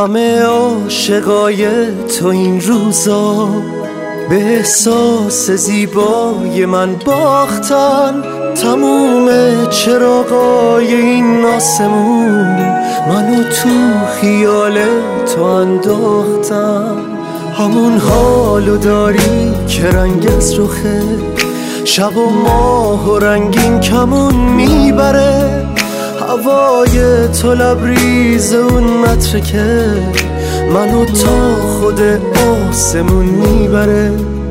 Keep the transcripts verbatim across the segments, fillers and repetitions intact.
همه عاشقای تو این روزا به احساس زیبای من باختن. تموم چراغای این آسمون منو تو خیال تو انداختن. همون حالو داری که رنگ از رخه شب و ماه و رنگین کمون میبره. هوای تو لبریز اون متره که منو تا خود آسمون میبره.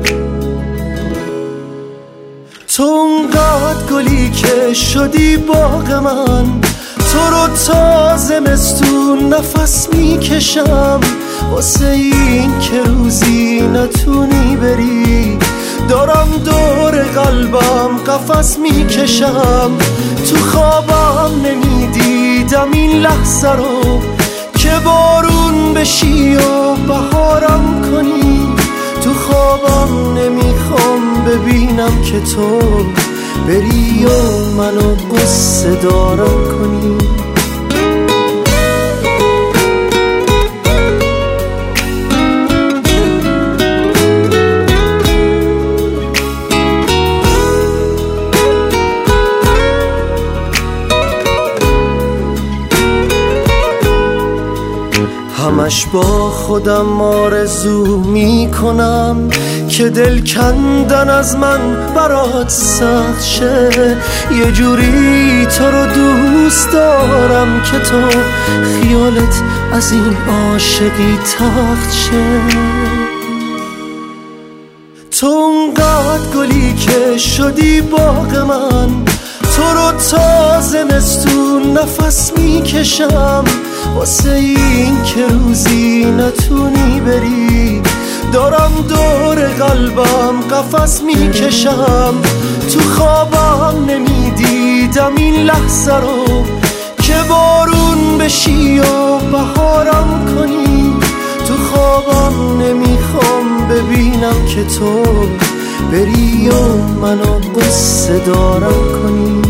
تو اونقدر گلی که شدی باغ من، تو رو تا زمستون نفس میکشم. واسه این که روزی نتونی بری دارم دور قلبم قفس میکشم. تو خوابم نمیدیدم این لحظه رو که بارون بشی و بهارم کنی. تو خوابم نمیخوام ببینم که تو بری و منو قصه دارم کنی. همش با خودم آرزو میکنم که دل کندن از من برات سخت شه. یه جوری تو رو دوست دارم که تو خیالت از این عاشقی تخت شه. تو اونقدر گلی که شدی باغ من، تو رو تا زمستون نفس میکشم. واسه این که روزی نتونی بری دارم دور قلبم قفس میکشم. تو خوابم نمیدیدم این لحظه رو که بارون بشی و بهارم کنی. تو خوابم نمیخوام ببینم که تو بری و منو قصه دارم کنی.